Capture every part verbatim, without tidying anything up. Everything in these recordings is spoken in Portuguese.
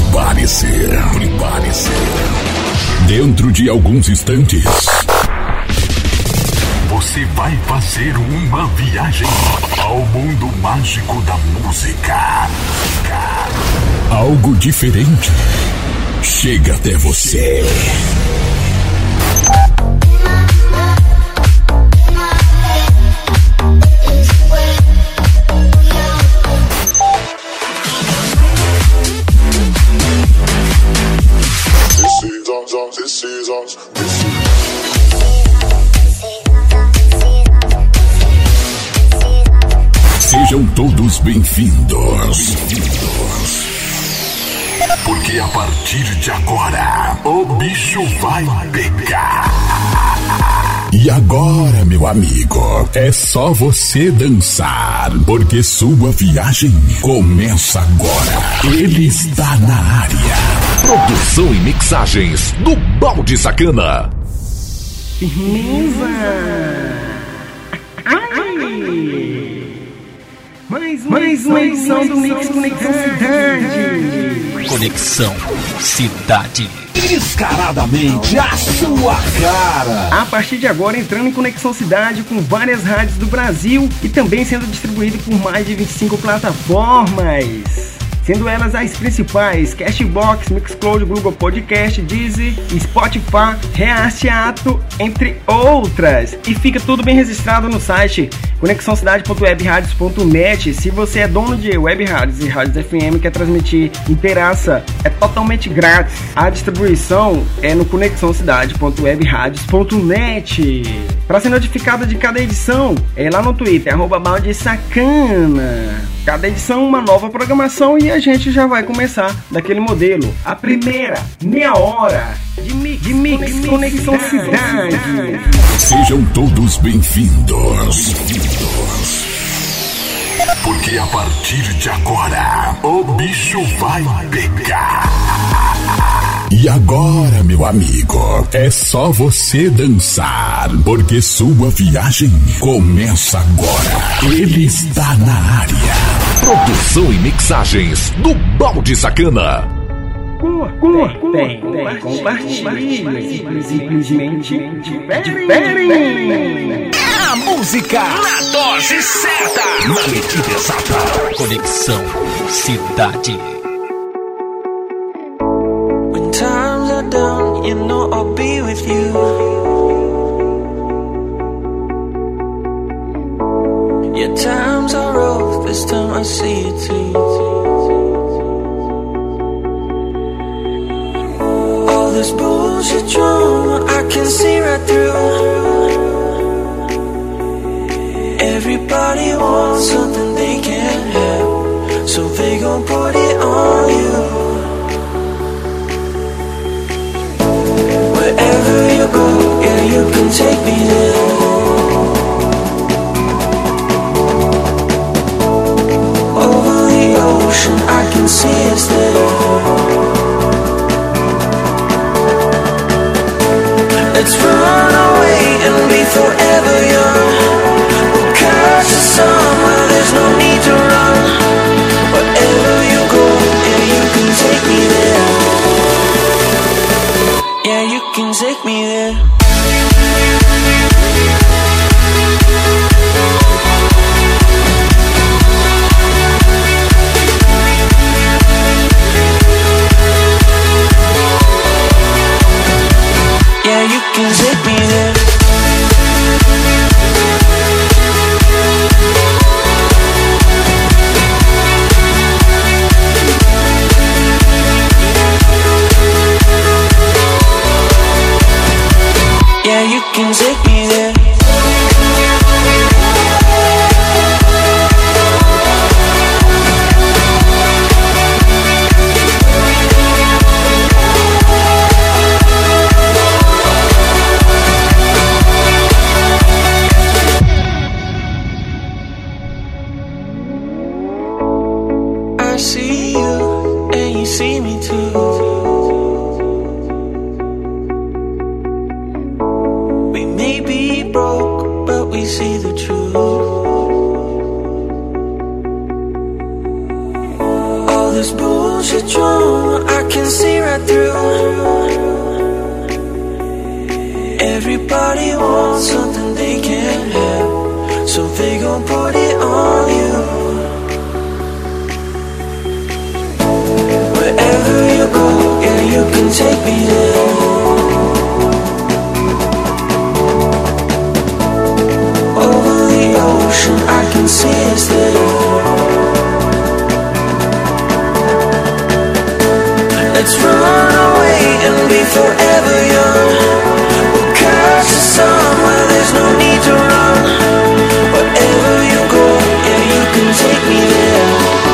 Prepare-se, prepare-se. Dentro de alguns instantes, você vai fazer uma viagem ao mundo mágico da música. Algo diferente chega até você. Sejam todos bem-vindos. Bem-vindos. Porque a partir de agora, o bicho vai pegar. E agora, meu amigo, é só você dançar, porque sua viagem começa agora. Ele está na área. Produção e mixagens do Balde Sacana. Firmeza. Ai. Mais uma, Mais uma edição do Mix Conexão Cidade. Conexão Cidade. Descaradamente a sua cara. A partir de agora, entrando em Conexão Cidade com várias rádios do Brasil e também sendo distribuído por mais de vinte e cinco plataformas, sendo elas as principais: Cashbox, Mixcloud, Google Podcast, Deezer, Spotify, React, entre outras. E fica tudo bem registrado no site conexão cidade ponto web radios ponto net. Se você é dono de web rádios e rádios F M e quer transmitir inteiraça, é totalmente grátis. A distribuição é no conexão cidade ponto web radios ponto net. Para ser notificado de cada edição, é lá no Twitter, arroba balde sacana. Cada edição uma nova programação e a gente já vai começar daquele modelo. A primeira meia hora de Mix, de mix Conexão Cidade. Sejam todos bem-vindos. Bem-vindos. Porque a partir de agora, o bicho vai pegar. E agora, meu amigo, é só você dançar, porque sua viagem começa agora. Ele está na área. Produção e mixagens do Balde Sacana. Curtem, tem, compartilhem, simplesmente diferem. A música na dose certa, na medida exata. Conexão Cidade. When times are down, you know I'll be with you. Yeah, times are rough, this time I see it too. All this bullshit drama, I can see right through. Everybody wants something they can't have, so they gon' put it on you. Wherever you go, yeah, you can take me there. Over the ocean, I can see us there. Let's run away and be forever young. We'll catch the sun where there's no need to run. Wherever you go, yeah, you can take me there. Yeah, you can take me there. Yeah, you can take me there. Yeah, you can take me there. I see you and you see me too. We may be broke, but we see the truth. All this bullshit drama, I can see right through. Everybody wants something they can't have, so they gon' put it on you. Wherever you go, yeah, you can take me there. Over the ocean, I can see us there. Let's run away and be forever young. We'll catch the sun where there's no need to run. Wherever you go, yeah, you can take me there.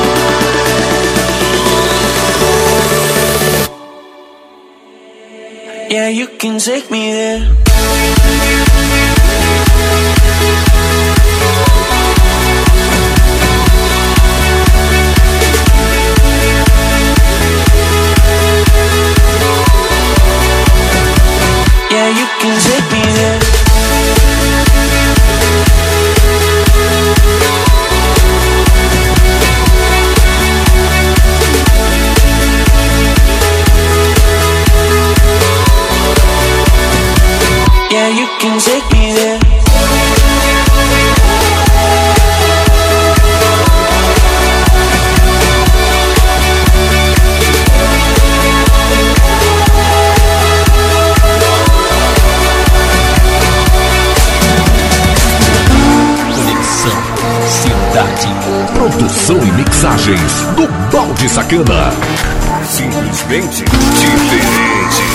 Yeah, you can take me there. Yeah, you can take me there. Yeah, you can take me there. Produção e mixagens do Balde Sacana. Simplesmente diferente.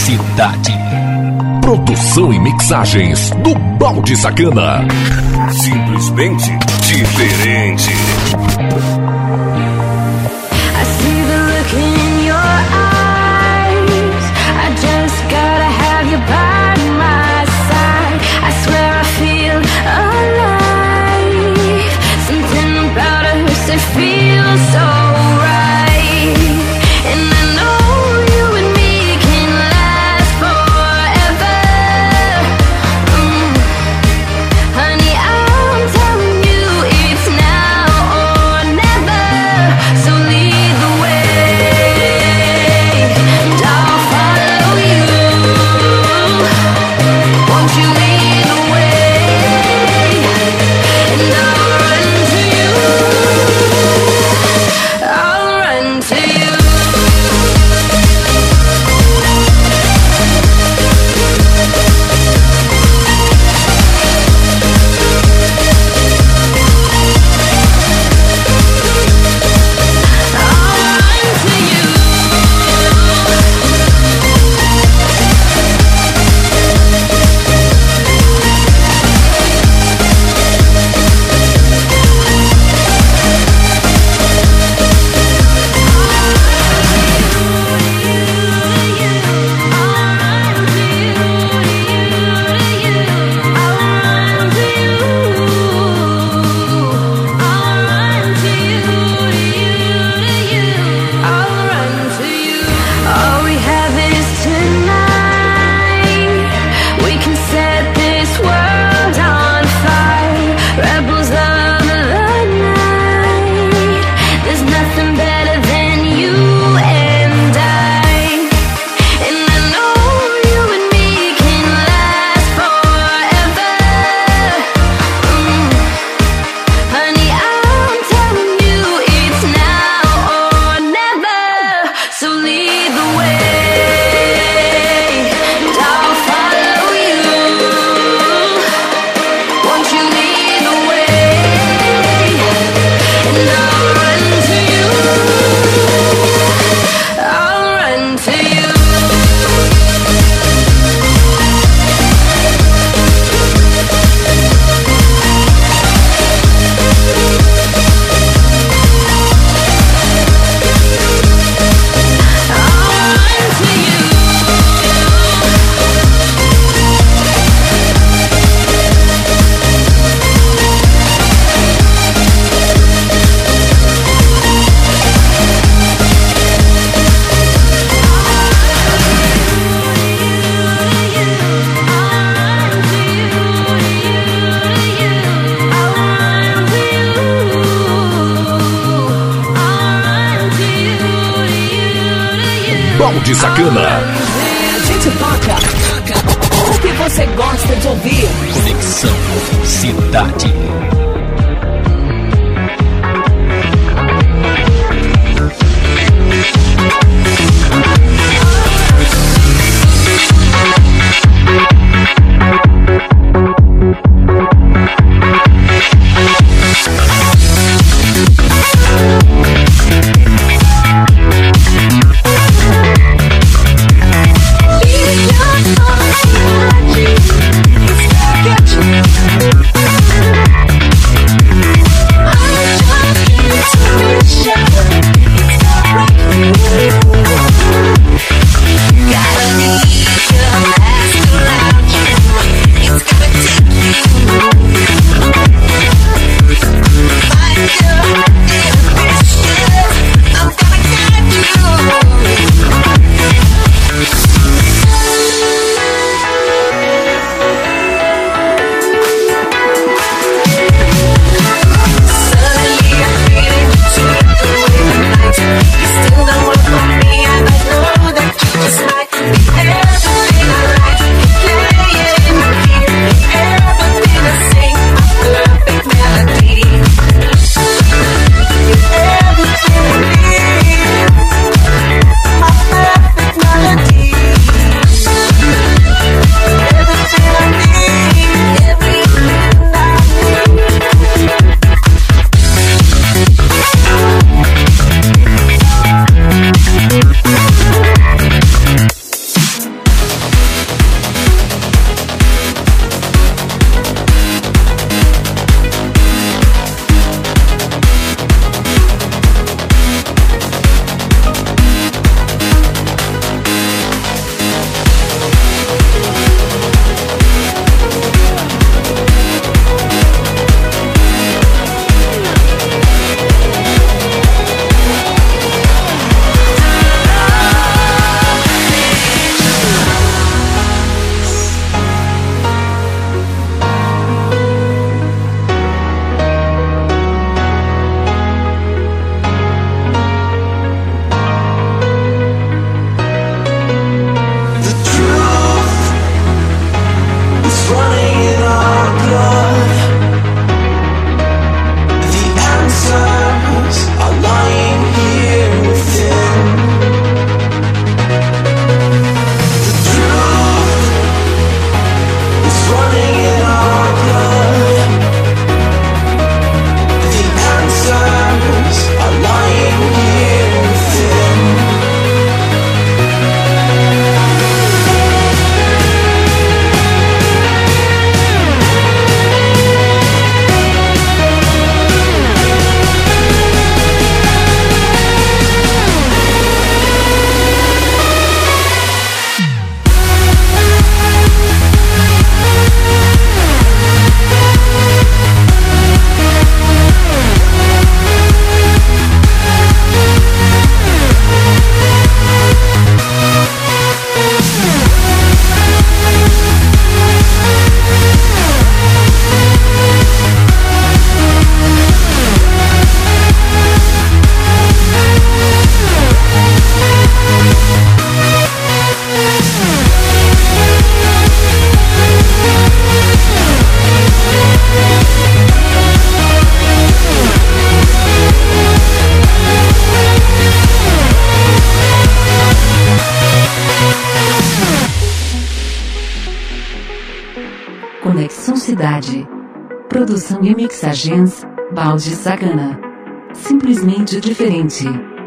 Cidade. Produção e mixagens do Balde Sacana. Simplesmente diferente. I see the look in your eyes. I just gotta have you by my side. I swear I feel alive. Something about us, it feels so right. And I know you and me can last forever. Mm. Honey, I'm telling you it's now or never. So lead the way, and I'll follow you. Won't you lead the way, and I'll run to you. I'll run to you. All we have is tonight. We can set this world on fire. Rebels of the night. There's nothing better than you and I. And I know you and me can last forever. Mm. Honey, I'm telling you it's now or never. So lead the way, and I'll follow you. Won't you lead the way, and I'll run to you. I'll run to you. I'll run to you. Balde Sacana. A gente toca o que você gosta de ouvir. Conexão Cidade. It's running in our blood. The answers are lying here within. The truth is running in our blood. The answers are lying here within. Conexão Cidade. Produção e mixagens, Balde Sacana. Simplesmente diferente.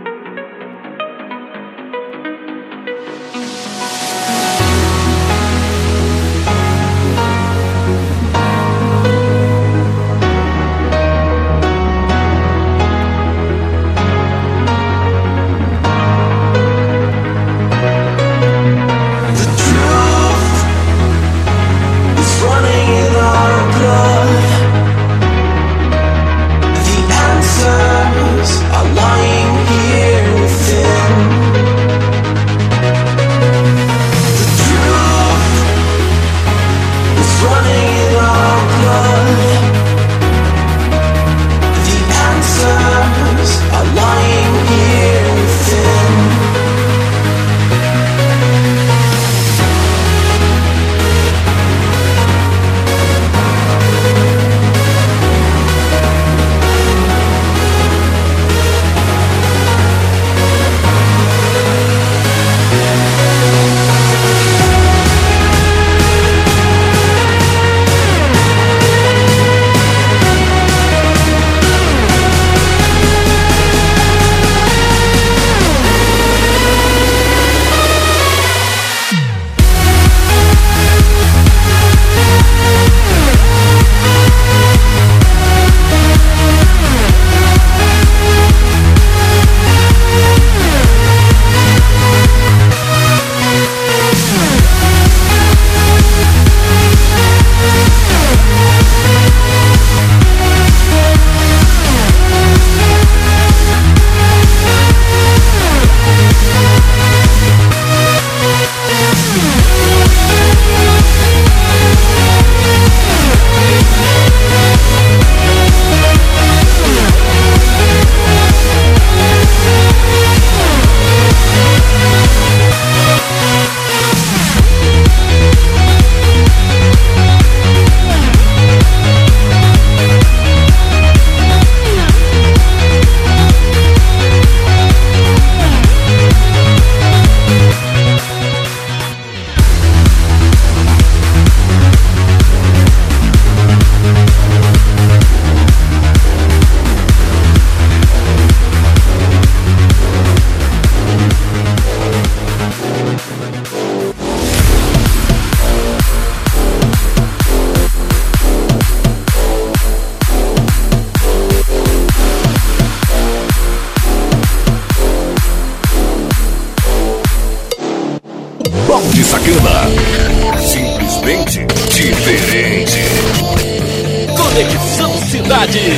Balde Sacana. Simplesmente diferente. Conexão Cidade.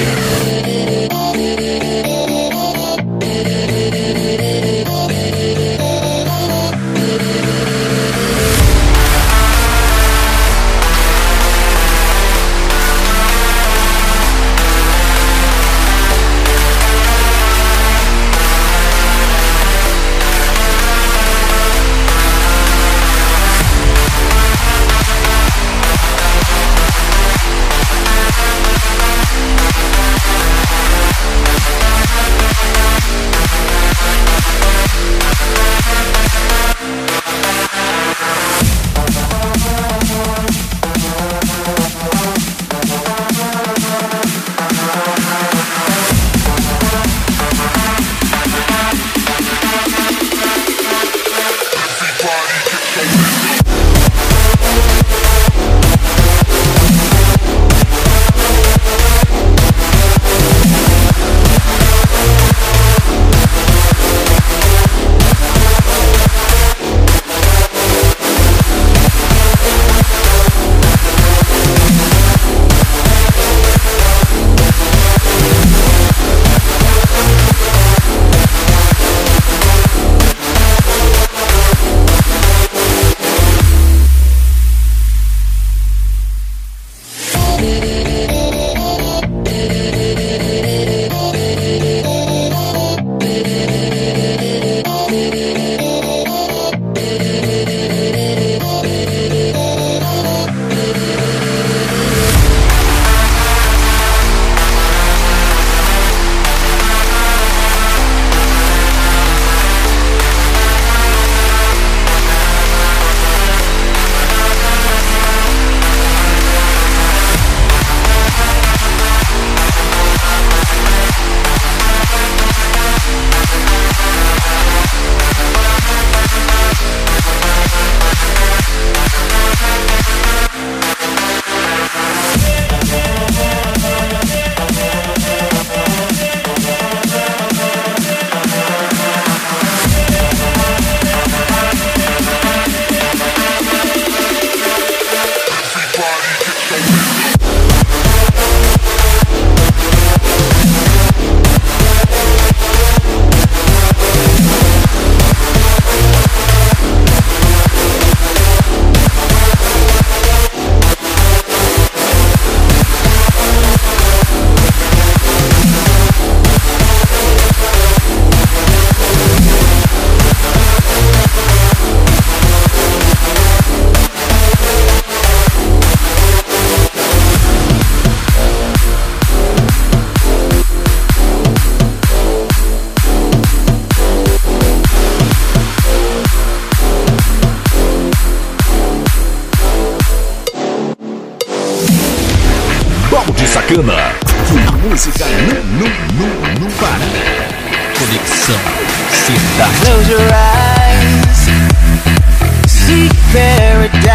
Balde Sacana. A música não, não, não, não para. Conexão Cidade. Close your eyes, seek paradise.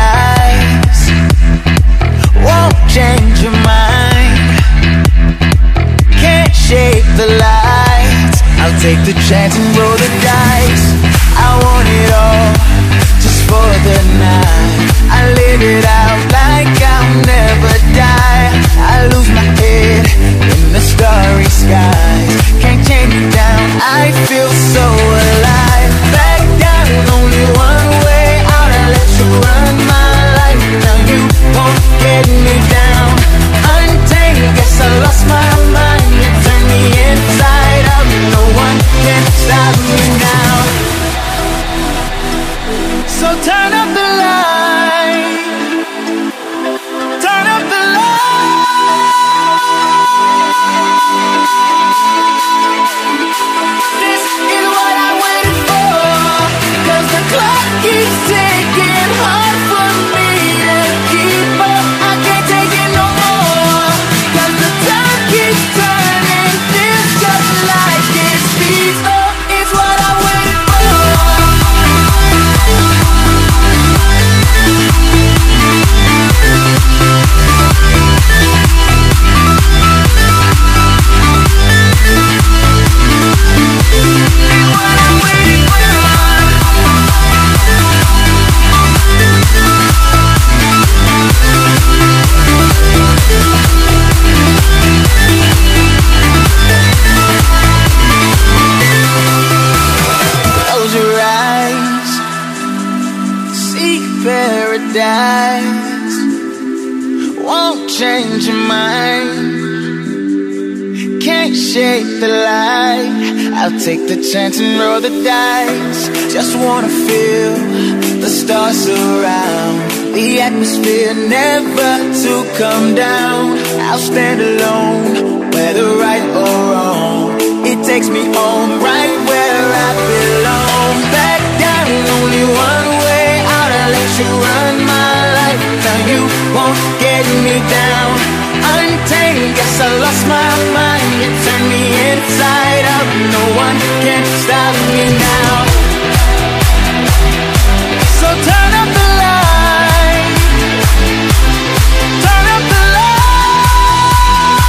Won't change your mind. Can't shape the lights. I'll take the chance and roll the dice. I want it all, just for the night. I live it out like I'll never die. I lose my head in the starry skies. Can't tame me down, I feel so alive. Back down, only one way out. I let you run my life. Now you won't get me down. Untamed, guess I lost my mind. You turn me inside out. No one can stop me now. So turn up the light. Turn up the light. This is what I waited for. Cause the clock keeps ticking, hard for me to keep up. I can't take it no more. Cause the time keeps turning, feels just like it speeds up. It's what I waited for. Close your eyes, seek paradise. Won't change your mind. Can't shake the light. I'll take the chance and roll the dice. Just wanna feel the stars surround. The atmosphere never to come down. I'll stand alone, whether right or wrong. It takes me home, right where I belong. Back down, only one way out. I let you run my life. Now you won't get me down. Untamed, guess I lost my mind. You turn me inside out. No one can stop me now. So turn up the light. Turn up the light.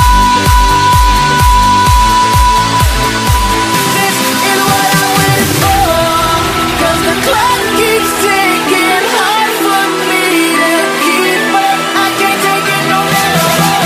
This is what I waited for. Cause the clock keeps ticking, hard for me to keep up. I can't take it no more.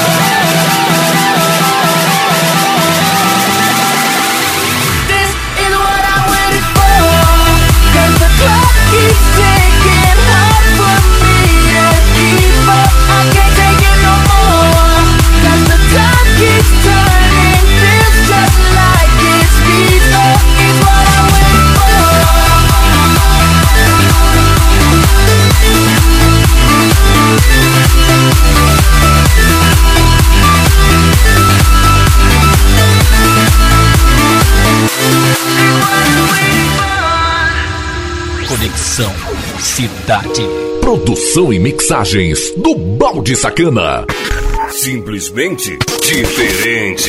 This is what I waited for. Cause the clock keeps ticking, hard for me to keep up. I can't take it no more. Cause the time keeps turning, feels just like it speeds up. It's what I waited for. Conexão Cidade. Produção e mixagens do Balde Sacana. Simplesmente diferente.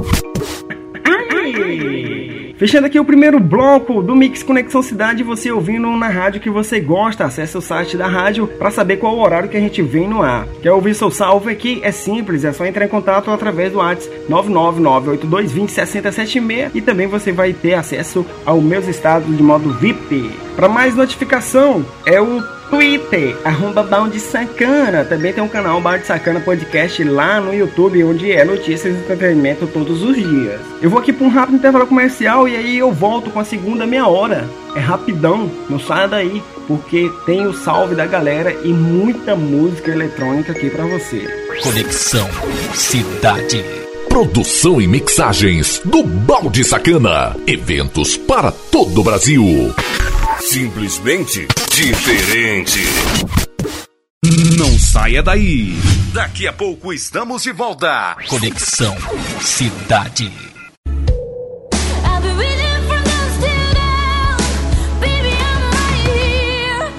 Fechando aqui o primeiro bloco do Mix Conexão Cidade, você ouvindo na rádio que você gosta. Acesse o site da rádio para saber qual o horário que a gente vem no ar. Quer ouvir seu salve aqui? É simples, é só entrar em contato através do WhatsApp nove nove nove oito dois dois zero seis zero sete seis e também você vai ter acesso aos meus estados de modo V I P. Para mais notificação, é o Twitter, arroba Balde Sacana. Também tem um canal Balde Sacana Podcast lá no YouTube, onde é notícias e entretenimento todos os dias. Eu vou aqui para um rápido intervalo comercial e aí eu volto com a segunda meia hora. É rapidão, não saia daí, porque tem o salve da galera e muita música eletrônica aqui para você. Conexão Cidade. Produção e mixagens do Balde Sacana. Eventos para todo o Brasil. Simplesmente diferente. Não saia daí. Daqui a pouco estamos de volta. Conexão Cidade.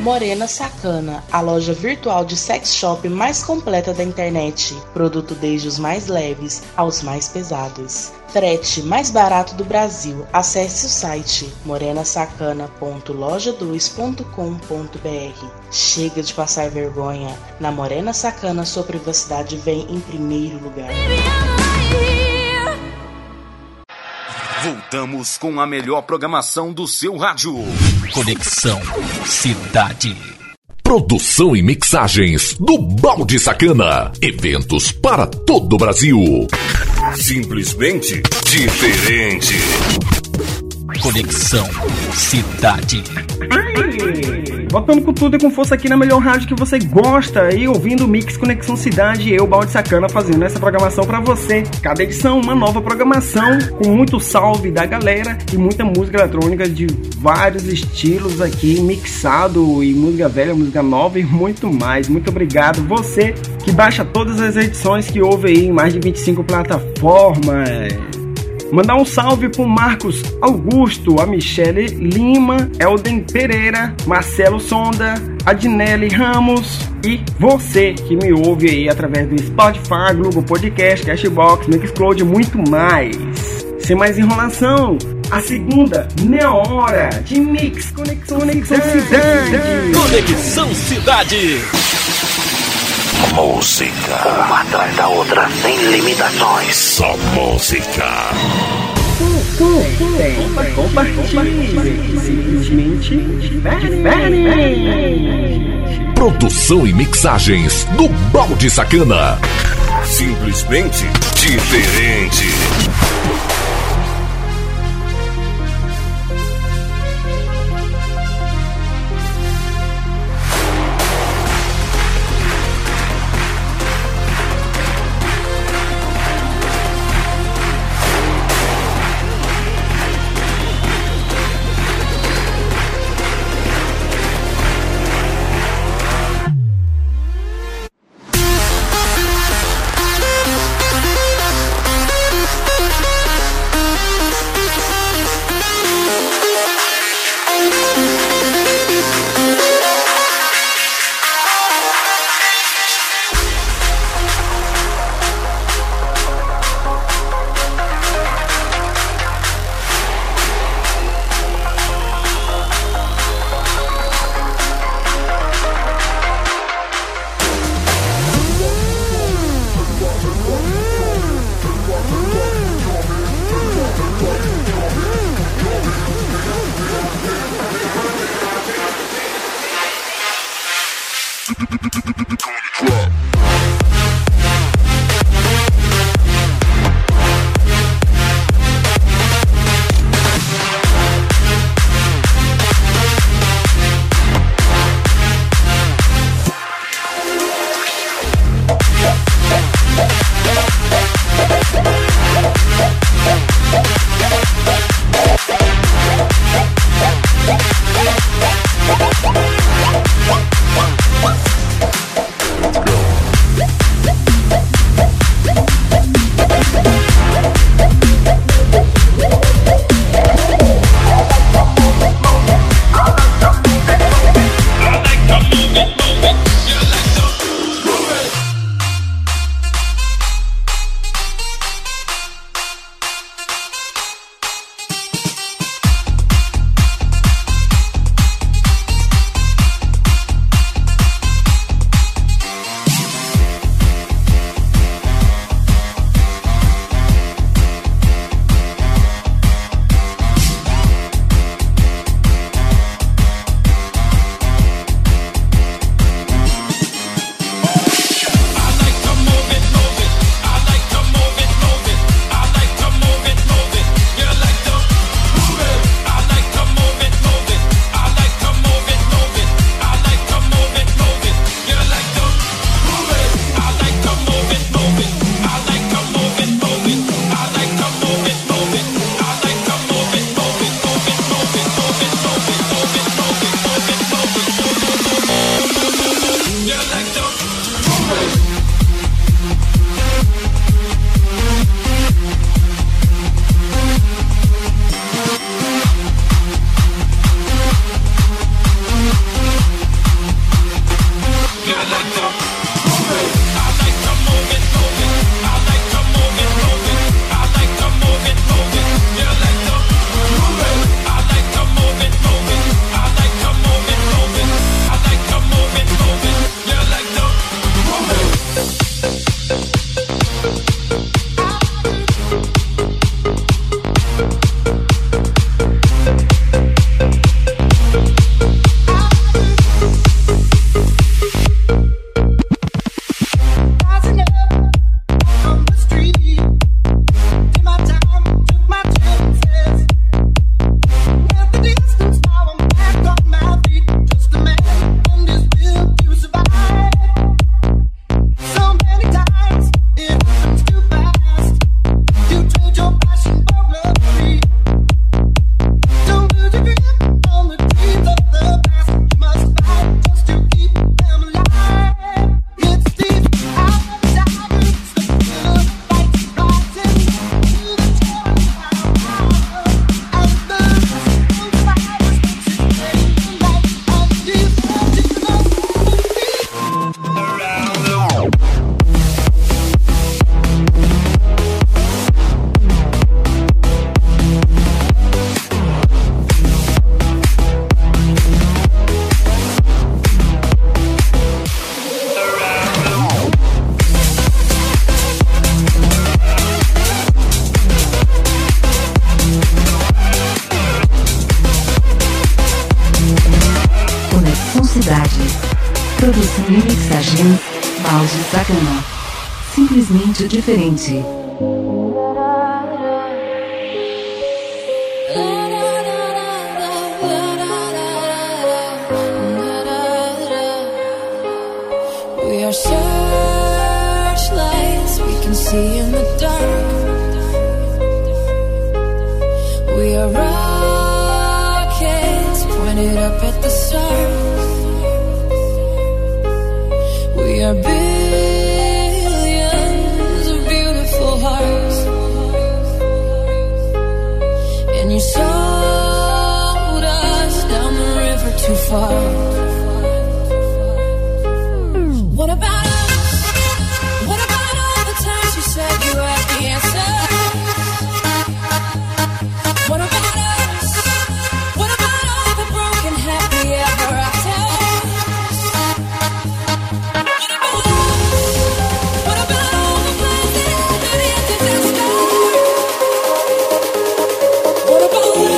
Morena Sacana, a loja virtual de sex shop mais completa da internet. Produto desde os mais leves aos mais pesados. Frete mais barato do Brasil. Acesse o site morena sacana ponto loja dois ponto com ponto b r. Chega de passar vergonha. Na Morena Sacana, sua privacidade vem em primeiro lugar. Voltamos com a melhor programação do seu rádio. Conexão Cidade. Produção e mixagens do Balde Sacana. Eventos para todo o Brasil. Simplesmente diferente. Conexão Cidade. Voltando com tudo e com força aqui na melhor rádio que você gosta e ouvindo o Mix Conexão Cidade, eu, Balde Sacana, fazendo essa programação pra você. Cada edição uma nova programação com muito salve da galera e muita música eletrônica de vários estilos aqui, mixado, e música velha, música nova e muito mais. Muito obrigado você que baixa todas as edições, que ouve aí em mais de vinte e cinco plataformas. Mandar um salve pro Marcos Augusto, a Michele Lima, Elden Pereira, Marcelo Sonda, Adnelli Ramos e você que me ouve aí através do Spotify, Google Podcast, Cashbox, Mixcloud e muito mais. Sem mais enrolação, a segunda meia hora de Mix Conexão, Conexão Cidade. Conexão Cidade. Música, uma atrás da outra, sem limitações. Só música. Compartilhe, simplesmente diferente. Produção e mixagens do Balde Sacana. Simplesmente diferente. Produção e mixagem Balde Sacana. Simplesmente diferente. We are searchlights we can see in the dark. We are rockets pointed up at the stars. We are billions of beautiful hearts. And you sold us down the river too far. What about us? What about all the times you said you had the answer? What about us? What about all the broken happy ever afters? What about us? What about all the plans that ended in disaster? What about us?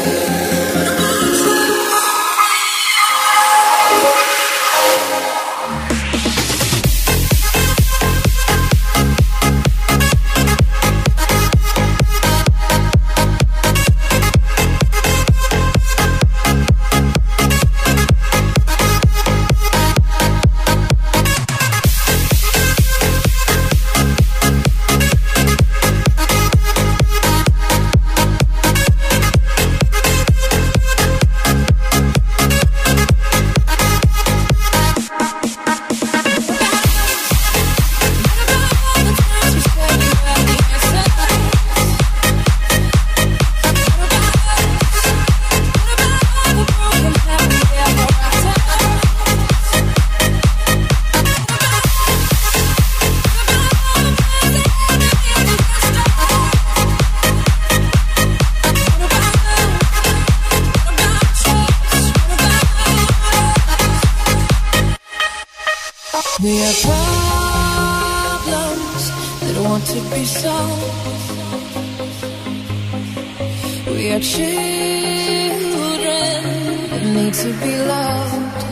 We have problems that want to be solved. We are children that need to be loved.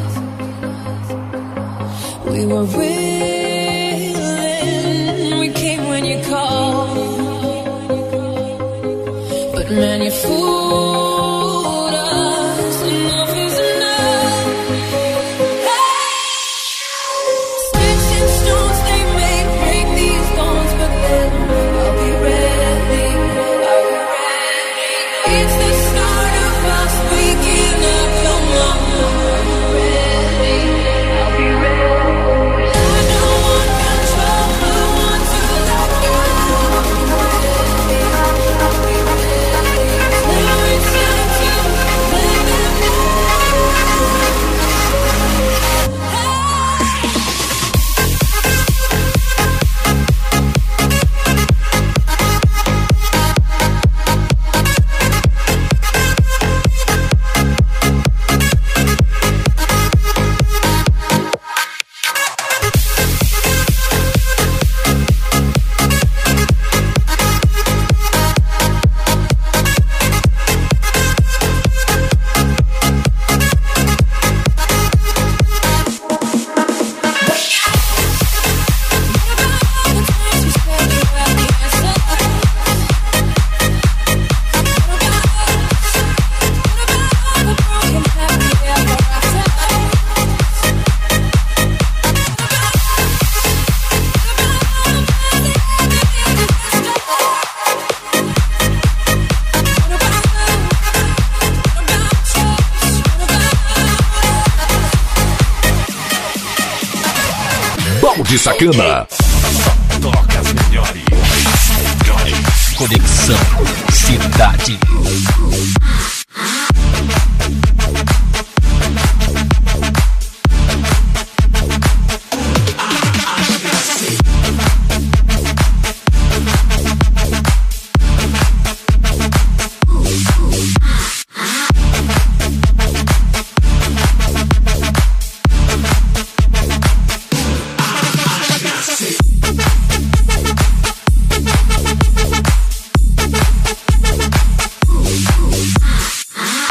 We were willing, we came when you called. But man, you fooled us, enough is enough. De Sacana. Toca as melhores. Conexão Cidade. Ah!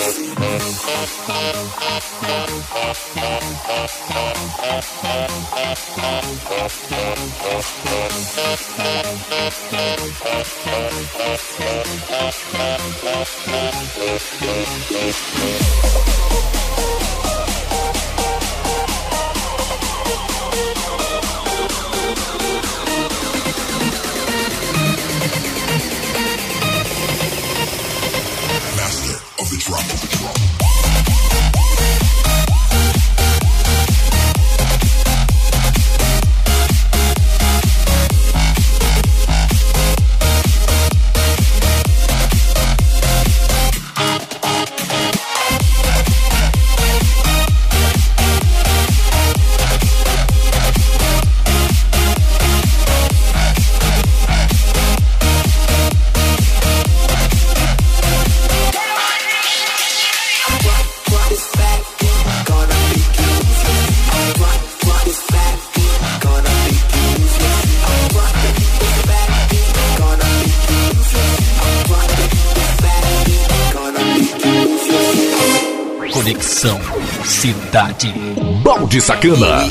Conexão Cidade. Balde Sacana.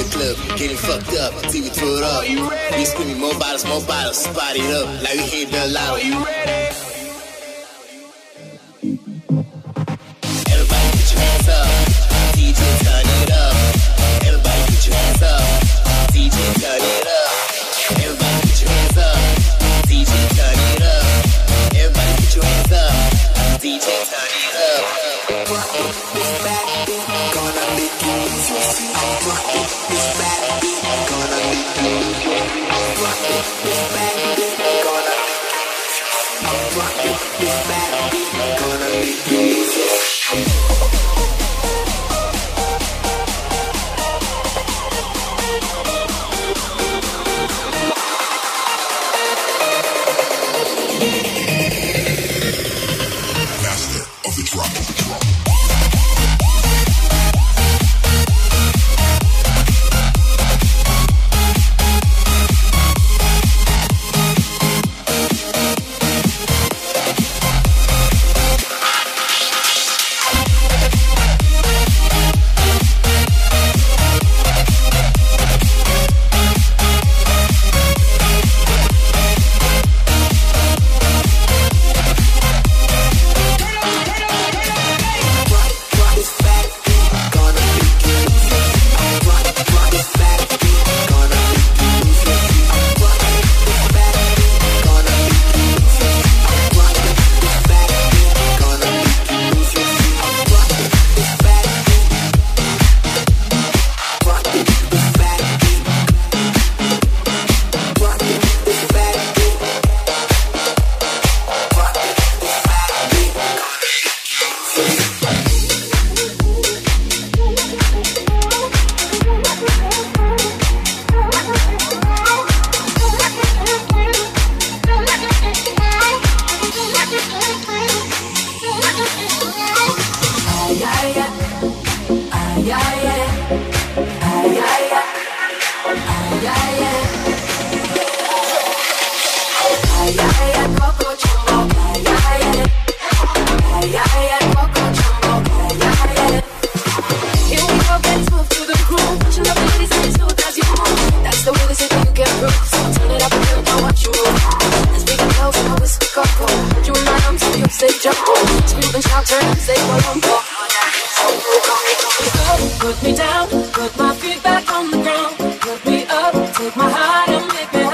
Put me down, put my feet back on the ground. Put me up, take my heart and make me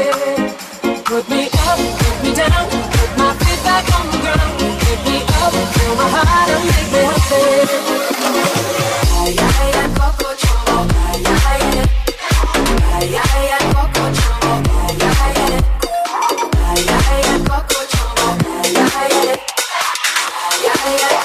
happy. Put me up, put me down, put my feet back on the ground. Pick me up, feel my heart and make me happy. Ay, ay, ay, Coco Jumbo, ay, ay, ay. Ay, ay, ay, Coco Jumbo, ay, ay, ay. Ay, ay, ay, Coco Jumbo, ay, ay, ay. Ay, ay, ay.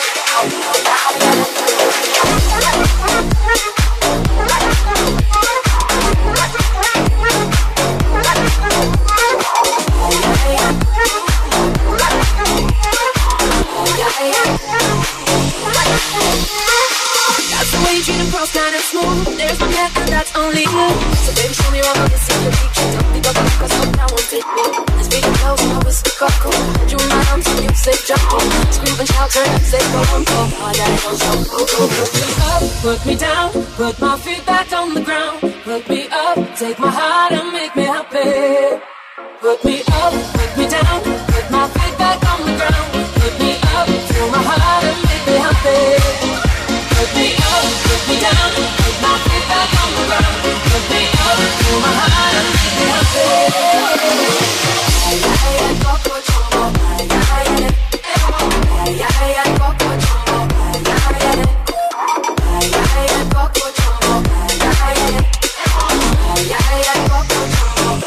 That's the way you treat a pro, kind of smooth. There's one path and that's only you. So baby, show me all of this in your picture. Don't think about it, cause I won't take me. Let's be close, I was Coco. Hold you in my arms and you say jump on, scream and shout and say go on, go hard and go jump, go go. Put me up, put me down, put my feet back on the ground. Put me up, take my heart and make me happy. Put me up, put me down, put my feet back on the ground. Put me up, feel my heart and make me happy. Put me up, put me down, put my feet back on the ground. Put me up, feel my heart and make me happy. Ay, ay, ay, coco chombo, ay, ay, ay, ay, ay, ay, coco chombo, ay, ay, ay, ay, ay, ay, coco chombo, ay, ay, ay, ay, ay, ay, coco chombo,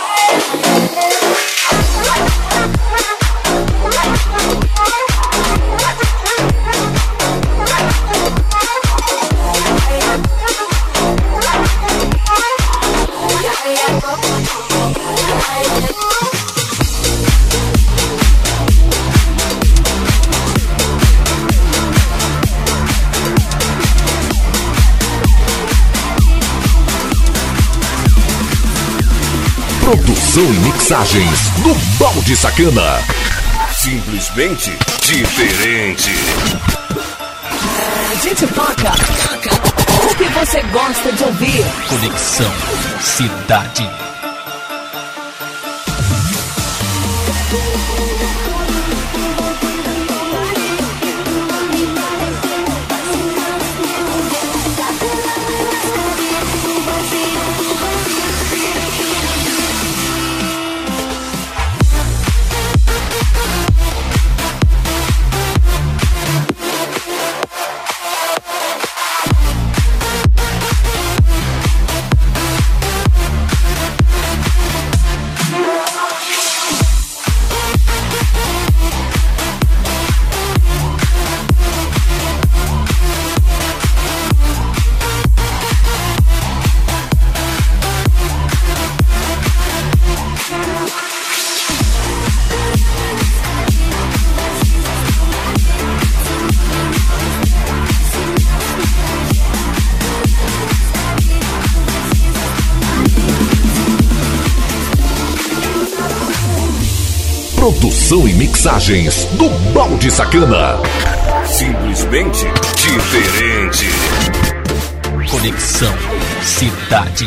Produção e mixagens do Balde Sacana. Simplesmente diferente. A gente toca o que você gosta de ouvir. Conexão Cidade. Produção e mixagens do Balde Sacana. Simplesmente diferente. Conexão Cidade.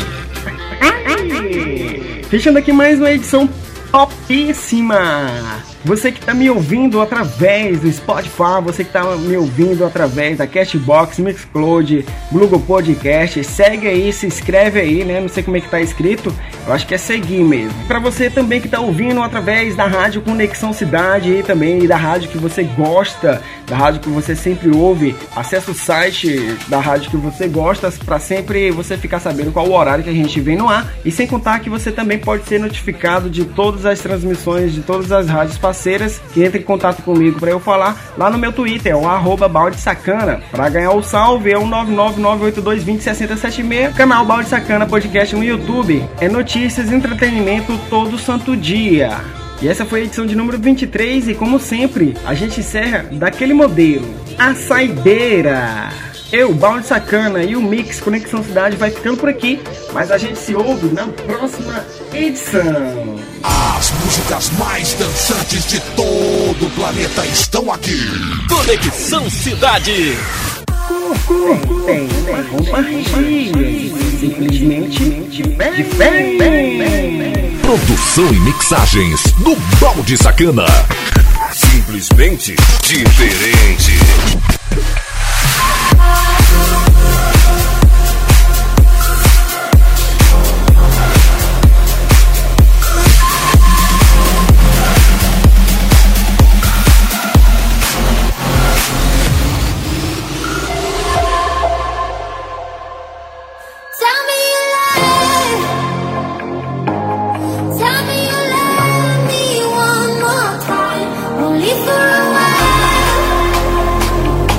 Fechando aqui mais uma edição topíssima. Você que está me ouvindo através do Spotify, você que está me ouvindo através da Castbox, Mixcloud, Google Podcast, segue aí, se inscreve aí, né? Não sei como é que tá escrito, eu acho que é seguir mesmo. Para você também que está ouvindo através da Rádio Conexão Cidade e também da rádio que você gosta, da rádio que você sempre ouve, acesse o site da rádio que você gosta para sempre você ficar sabendo qual o horário que a gente vem no ar, e sem contar que você também pode ser notificado de todas as transmissões de todas as rádios parceiras que entra em contato comigo para eu falar lá no meu Twitter, é o arroba Balde Sacana. Para ganhar o salve é o nove nove nove oito dois dois zero seis zero sete seis, canal Balde Sacana Podcast no YouTube. É notícias e entretenimento todo santo dia. E essa foi a edição de número vinte e três, e como sempre, a gente encerra daquele modelo, a saideira. Eu, Balde Sacana e o Mix Conexão Cidade vai ficando por aqui, mas a gente se ouve na próxima edição. As músicas mais dançantes de todo o planeta estão aqui. Conexão Cidade. Curtem, compartilhem, simplesmente diferente. Produção e mixagens do Balde Sacana. Simplesmente diferente. For a while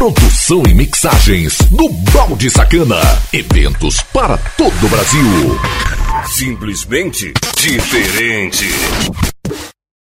Produção e mixagens do Balde Sacana. Eventos para todo o Brasil. Simplesmente diferente.